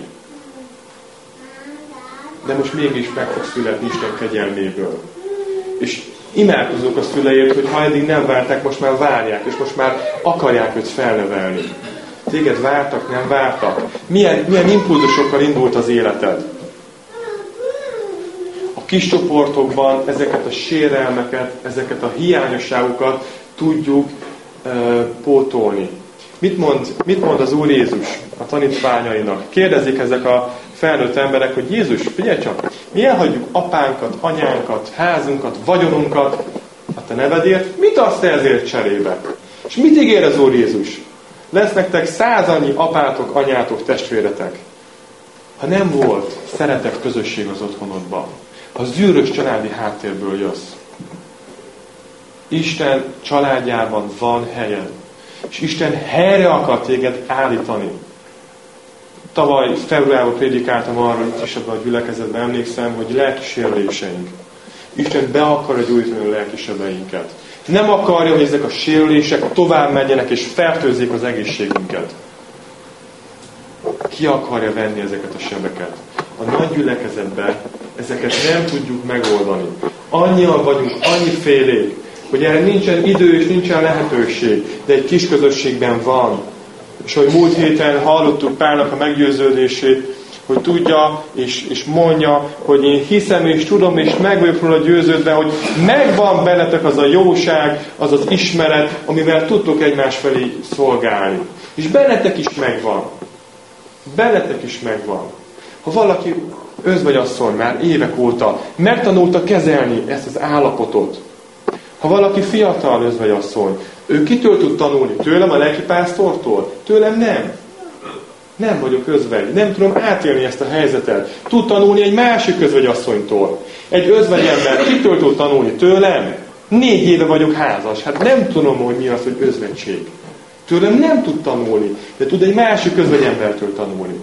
De most mégis meg fog születni Isten kegyelméből. És imádkozunk a szüleért, hogy ha eddig nem várták, most már várják, és most már akarják őt felnevelni. Téged vártak, nem vártak? Milyen impulzusokkal indult az életed? A kis csoportokban ezeket a sérelmeket, ezeket a hiányosságokat tudjuk pótolni. Mit mond az Úr Jézus a tanítványainak? Kérdezik ezek a felnőtt emberek, hogy Jézus, figyelj csak, mi elhagyjuk apánkat, anyánkat, házunkat, vagyonunkat a te nevedért, mit adsz te ezért cserébe? És mit ígér az Úr Jézus? Lesz nektek 100 annyi apátok, anyátok, testvéretek. ha nem volt szeretett közösség az otthonodban, ha zűrös családi háttérből jössz, Isten családjában van helyed, és Isten helyre akar téged állítani. Tavaly februárban prédikáltam arról, itt is ebben a gyülekezetben emlékszem, hogy lelki sérüléseink. Isten be akarja gyújtani a lelki sebeinket. Nem akarja, hogy ezek a sérülések tovább menjenek és fertőzzék az egészségünket. Ki akarja venni ezeket a sebeket? A nagy gyülekezetben ezeket nem tudjuk megoldani. Annyian vagyunk, annyifélék, hogy erre nincsen idő és nincsen lehetőség, de egy kis közösségben van. És hogy múlt héten hallottuk Pálnak a meggyőződését, hogy tudja és mondja, hogy én hiszem és tudom és meg vagyok róla győződve, hogy megvan bennetek az a jóság, az az ismeret, amivel tudtok egymás felé szolgálni. És bennetek is megvan. Bennetek is megvan. Ha valaki özvegyasszony már évek óta megtanulta kezelni ezt az állapotot, ha valaki fiatal özvegyasszony, ő kitől tud tanulni? Tőlem, a lelkipásztortól? Tőlem nem. Nem vagyok özvegy. Nem tudom átélni ezt a helyzetet. Tud tanulni egy másik özvegyasszonytól. Egy özvegyember kitől tud tanulni? Tőlem? 4 éve vagyok házas. Hát nem tudom, hogy mi az, hogy özvegység. Tőlem nem tud tanulni, de tud egy másik özvegyembertől tanulni.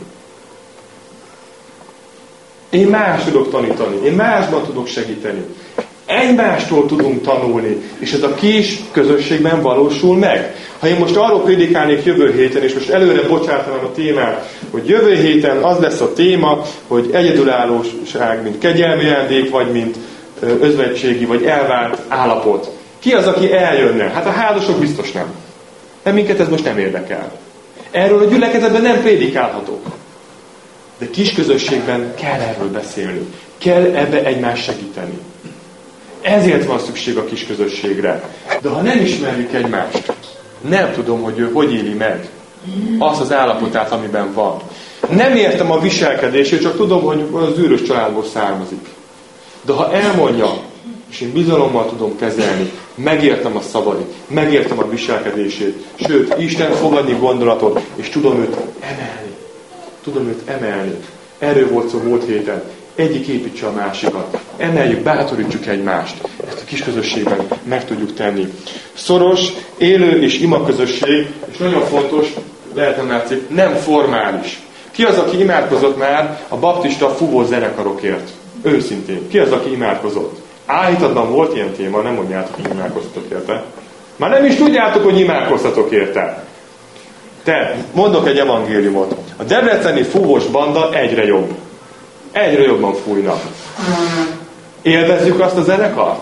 Én más tudok tanítani. Én másban tudok segíteni. Egymástól tudunk tanulni, és ez a kis közösségben valósul meg. Ha én most arról prédikálnék jövő héten, és most előre bocsátanám a témát, hogy jövő héten az lesz a téma, hogy egyedülállóság, mint kegyelmi ajándék, vagy mint özvegységi, vagy elvált állapot. Ki az, aki eljönne? Hát a házasok biztos nem. De minket ez most nem érdekel. Erről a gyülekezetben nem prédikálhatok. De kis közösségben kell erről beszélni. Kell ebbe egymást segíteni. Ezért van szükség a kis közösségre. De ha nem ismerjük egymást, nem tudom, hogy ő hogy éli meg azt az állapotát, amiben van. Nem értem a viselkedését, csak tudom, hogy az űrös családból származik. De ha elmondja, és én bizalommal tudom kezelni, megértem a szavait, megértem a viselkedését, sőt, Isten fogadni gondolatot, és tudom őt emelni. Tudom őt emelni. Erről volt szó múlt héten. Egyik építse a másikat. Emeljük, bátorítsuk egymást. Ezt a kis közösségben meg tudjuk tenni. Szoros, élő és ima közösség, és nagyon fontos, lehet nem látszik, nem formális. Ki az, aki imádkozott már a baptista fúvó zenekarokért? Őszintén. Ki az, aki imádkozott? Állítatlan volt ilyen téma, nem mondjátok, hogy imádkoztatok érte. Már nem is tudjátok, hogy imádkoztatok érte. Te, mondok egy evangéliumot. A debreceni fúvós banda egyre jobb. Egyre jobban fújnak. Élvezzük azt a zenekart?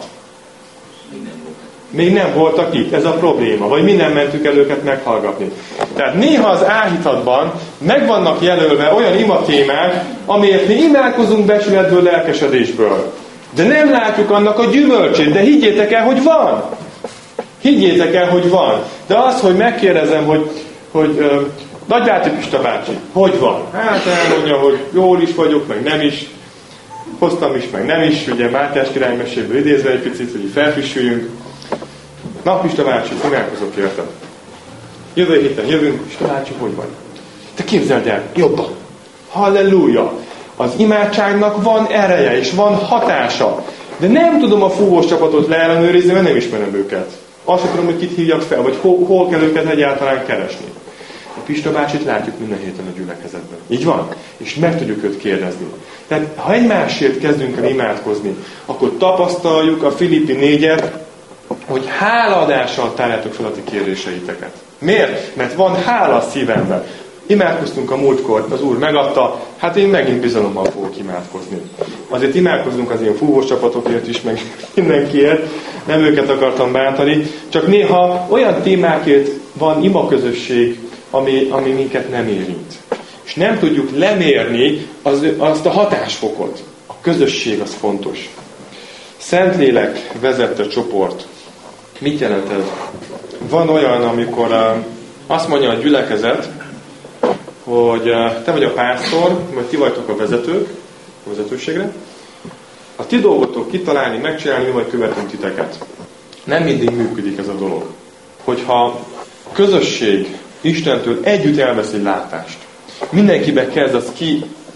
Még nem voltak itt. Ez a probléma. Vagy mi nem mentük el őket meghallgatni. Tehát néha az áhítatban meg vannak jelölve olyan imatémák, amiért mi imádkozunk becsületből, lelkesedésből. De nem látjuk annak a gyümölcsét. De higgyétek el, hogy van. Higgyétek el, hogy van. De az, hogy megkérdezem, hogy Nagybáti Pista bácsi, hogy van? Hát elmondja, hogy jól is vagyok, meg nem is. Hoztam is, meg nem is. Ugye Mátyás király meséből idézve egy picit, hogy felfrissüljünk. Na, Pista bácsi, imádkozok érte. Jövő héten jövünk, Pista bácsi, hogy vagy? Te képzeld el, jobban. Halleluja! Az imádságnak van ereje, és van hatása. De nem tudom a fúvós csapatot leellenőrizni, mert nem ismerem őket. Azt sem tudom, hogy kit hívjak fel, vagy hol kell őket egyáltalán keresni. A Pista bácsit látjuk minden héten a gyülekezetben. Így van? És meg tudjuk őt kérdezni. Tehát, ha egymásért kezdünk el imádkozni, akkor tapasztaljuk a Filippi 4-et, hogy hálaadással tárjátok fel a ti kérdéseiteket. Miért? Mert van hála a szívemben. Imádkoztunk a múltkor, az Úr megadta, hát én megint bizalommal fogok imádkozni. Azért imádkozunk az ilyen fúvós csapatokért is, meg mindenkiért, nem őket akartam bántani, csak néha olyan témákért van imaközösség, ami minket nem érint. És nem tudjuk lemérni azt a hatásfokot. A közösség az fontos. Szentlélek vezette csoport. Mit jelent ez? Van olyan, amikor azt mondja a gyülekezet, hogy te vagy a pásztor, vagy ti vagytok a vezetők, a vezetőségre. A ti dolgotok kitalálni, megcsinálni, mi majd követünk titeket. Nem mindig működik ez a dolog. Hogyha a közösség Istentől együtt elvesz egy látást, mindenkibe kezd az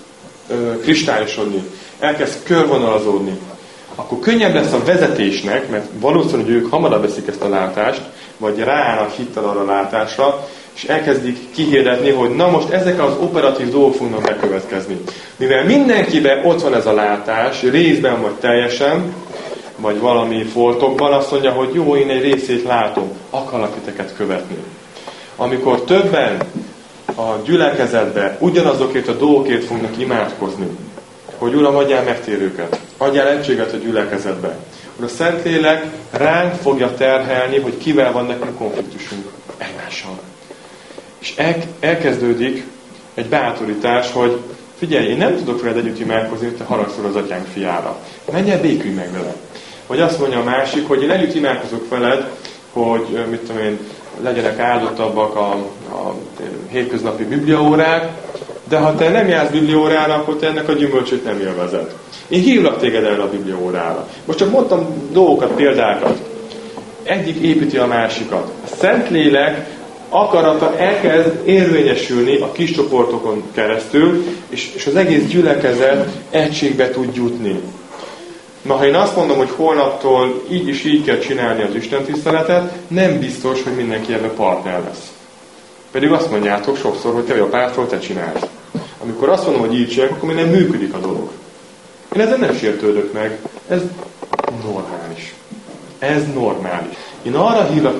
kristályosodni, elkezd körvonalazódni, akkor könnyebb lesz a vezetésnek, mert valószínűleg ők hamarabb veszik ezt a látást, vagy ráállnak hittel arra a látásra, és elkezdik kihirdetni, hogy na most ezek az operatív dolgok fognak bekövetkezni. Mivel mindenkiben ott van ez a látás, részben vagy teljesen, vagy valami foltokban, azt mondja, hogy jó, én egy részét látom, akarlak titeket követni. Amikor többen a gyülekezetbe ugyanazokért a dolgokért fognak imádkozni, hogy Uram, adjál megtérőket, adjál egységet a gyülekezetbe, akkor a Szentlélek ránk fogja terhelni, hogy kivel van nekünk konfliktusunk egymással. És elkezdődik egy bátorítás, hogy figyelj, én nem tudok veled együtt imádkozni, hogy te haragszol az atyánk fiára. Menj el, békülj meg vele. Vagy azt mondja a másik, hogy én együtt imádkozok veled, hogy mit tudom én, legyenek áldottabbak a hétköznapi bibliaórák, de ha te nem jársz bibliaórára, akkor te ennek a gyümölcsét nem élvezed. Én hívlak téged erre a bibliaórára. Most csak mondtam dolgokat, példákat. Egyik építi a másikat. A Szentlélek akarata elkezd érvényesülni a kis csoportokon keresztül, és az egész gyülekezet egységbe tud jutni. Na, ha én azt mondom, hogy holnaptól így és így kell csinálni az istentiszteletet, nem biztos, hogy mindenki ebben partner lesz. Pedig azt mondjátok sokszor, hogy te vagy a pásztor, te csináld. Amikor azt mondom, hogy így csinálják, akkor még nem működik a dolog. Én ezzel nem sértődök meg. Ez normális. Ez normális. Én arra hívlak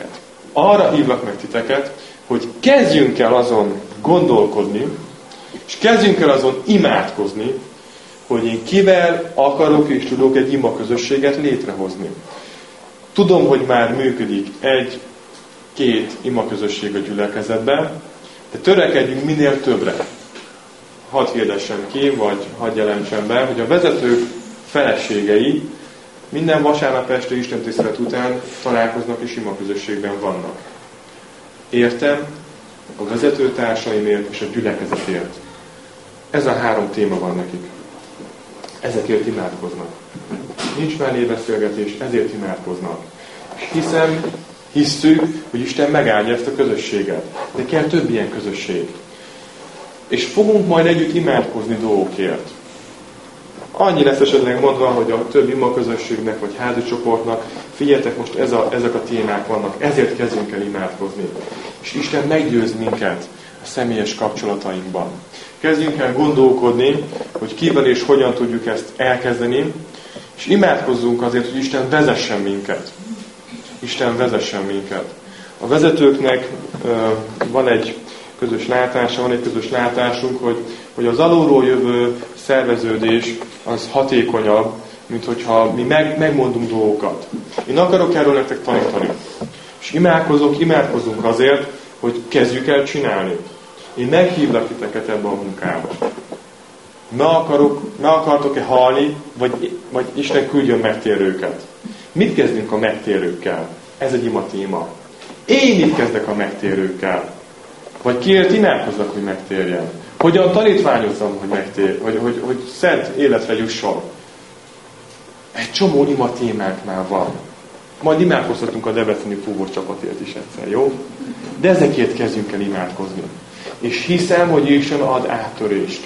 meg titeket, hogy kezdjünk el azon gondolkodni, és kezdjünk el azon imádkozni, hogy én kivel akarok és tudok egy imaközösséget létrehozni. Tudom, hogy már működik egy-két imaközösség a gyülekezetben, de törekedjünk minél többre. Hadd hirdessem ki, vagy hadd jelentsem be, hogy a vezetők feleségei minden vasárnap este istentisztelet után találkoznak és imaközösségben vannak. Értem a vezetőtársaimért és a gyülekezetért. Ez a 3 téma van nekik. Ezekért imádkoznak. Nincs mellé beszélgetés, ezért imádkoznak. És hisszük, hogy Isten megáldja ezt a közösséget. De kell több ilyen közösség. És fogunk majd együtt imádkozni dolgokért. Annyi lesz esetleg mondva, hogy a több imaközösségnek vagy házi csoportnak, figyeljetek, most ezek a témák vannak, ezért kezdünk el imádkozni. És Isten meggyőz minket a személyes kapcsolatainkban. Kezdjünk el gondolkodni, hogy kivel és hogyan tudjuk ezt elkezdeni, és imádkozzunk azért, hogy Isten vezessen minket. Isten vezessen minket. A vezetőknek van egy közös látásunk, hogy az alulról jövő szerveződés az hatékonyabb, mint hogyha mi megmondunk dolgokat. Én akarok erről nektek tanítani. És imádkozunk azért, hogy kezdjük el csinálni. Én meghívlak titeket ebbe a munkába. Meg akartok-e halni, vagy Isten küldjön megtérőket? Mit kezdünk a megtérőkkel? Ez egy ima téma. Én mit kezdek a megtérőkkel? Vagy kiért imádkoznak, hogy megtérjen? Hogyan tanítványozzam, hogy szent életre jusson? Egy csomó ima témánk már van. Majd imádkozhatunk a debreceni fúvós csapatért is egyszer, jó? De ezekért kezdjünk el imádkozni. És hiszem, hogy Isten ad áttörést.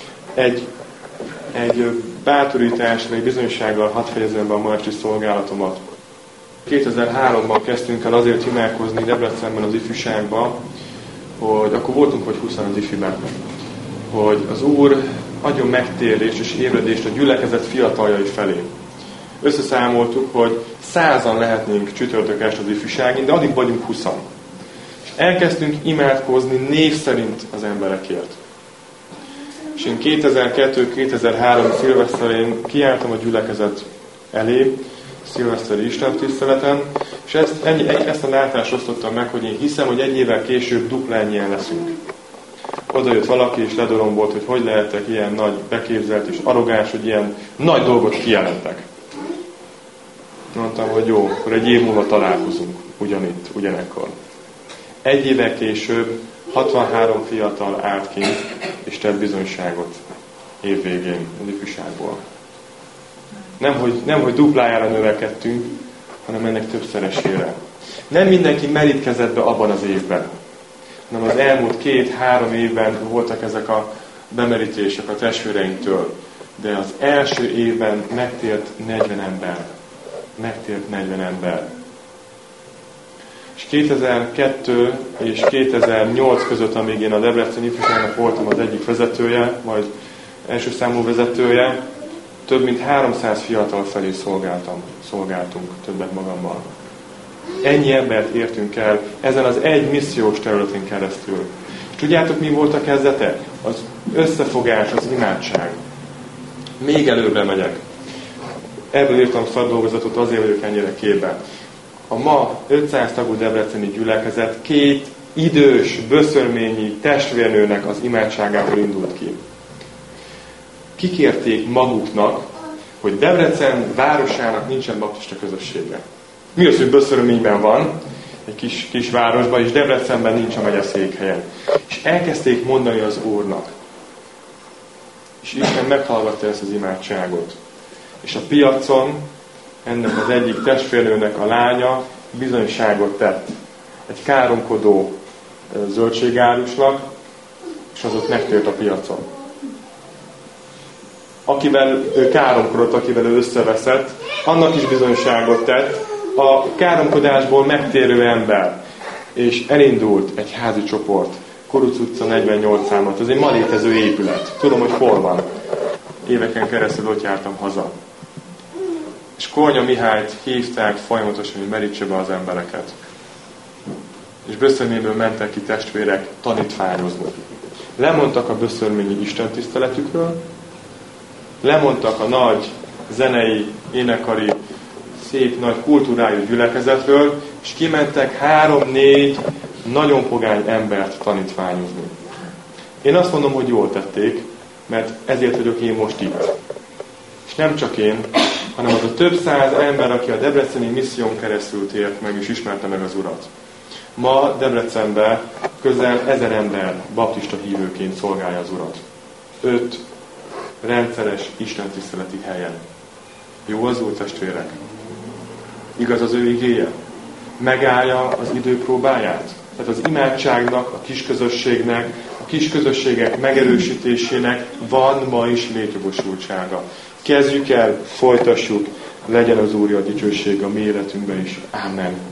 Egy bátorításra, egy bizonysággal hadd fejezem be a ma esti szolgálatomat. 2003-ban kezdtünk el azért imádkozni Debrecenben az ifjúságban, hogy akkor voltunk, hogy 20 az ifiben, hogy az Úr adjon megtérést és ébredést a gyülekezet fiataljai felé. Összeszámoltuk, hogy 100-an lehetnénk csütörtök este az ifjúságin, de addig vagyunk 20-an. És elkezdtünk imádkozni név szerint az emberekért. És én 2002-2003 szilveszterén kiálltam a gyülekezet elé, szilveszteri istentiszteleten, és ezt a látást osztottam meg, hogy én hiszem, hogy egy évvel később dupla ennyien leszünk. Oda jött valaki, és ledorombolt, hogy lehettek ilyen nagy beképzelt és arrogáns, hogy ilyen nagy dolgot kijelentek. Mondtam, hogy jó, akkor egy év múlva találkozunk, ugyanitt, ugyanekkor. Egy évvel később 63 fiatal állt ki, és tett bizonyságot évvégén az ifjúságból. Nem, hogy duplájára növekedtünk, hanem ennek többszeresére. Nem mindenki merítkezett be abban az évben, hanem az elmúlt 2-3 évben voltak ezek a bemerítések a testvéreinktől, de az első évben megtért 40 ember. Megtért 40 ember. És 2002 és 2008 között, amíg én a Debrecen ifjúságnak voltam az egyik vezetője, majd első számú vezetője, több mint 300 fiatal felé szolgáltunk többet magammal. Ennyi embert értünk el ezen az egy missziós területén keresztül. És tudjátok, mi volt a kezdete? Az összefogás, az imádság. Még előbbre megyek. Ebből írtam szakdolgozatot, azért vagyok ennyire képben. A ma 500 tagú debreceni gyülekezet 2 idős, böszörményi testvérnőnek az imádságából indult ki. Kikérték maguknak, hogy Debrecen városának nincsen baptista közössége. Mi az, hogy Böszörményben van, egy kis városban, és Debrecenben nincs a megyeszékhelyen. És elkezdték mondani az Úrnak. És Isten meghallgatta ezt az imádságot. És a piacon ennek az egyik testvérnőnek a lánya bizonyságot tett egy káromkodó zöldségárusnak, és az ott megtért a piacon. Akivel ő káromkodott, akivel ő összeveszett, annak is bizonyságot tett a káromkodásból megtérő ember. És elindult egy házi csoport, Koruc utca 48 számot. Ez egy ma létező épület. Tudom, hogy hol van. Éveken keresztül ott jártam haza. És Kolnya Mihályt hívták folyamatosan, hogy merítse be az embereket. És Böszörményből mentek ki testvérek tanítványozni. Lemondtak a böszörményi istentiszteletükről, lemondtak a nagy zenei, énekari, szép nagy kultúrájú gyülekezetről, és kimentek 3-4 nagyon pogány embert tanítványozni. Én azt mondom, hogy jól tették, mert ezért vagyok én most itt. És nem csak én, hanem az a több száz ember, aki a debreceni misszión keresztül tért meg, és ismerte meg az Urat. Ma Debrecenben közel 1000 ember baptista hívőként szolgálja az Urat. 5 rendszeres istentiszteleti helyen. Jó az Úr, testvérek? Igaz az ő igéje? Megállja az idő próbáját? Tehát az imádságnak, a kisközösségnek, a kisközösségek megerősítésének van ma is létjogosultsága. Kezdjük el, folytassuk, legyen az Úr a dicsőség a mi életünkben is. Ámen.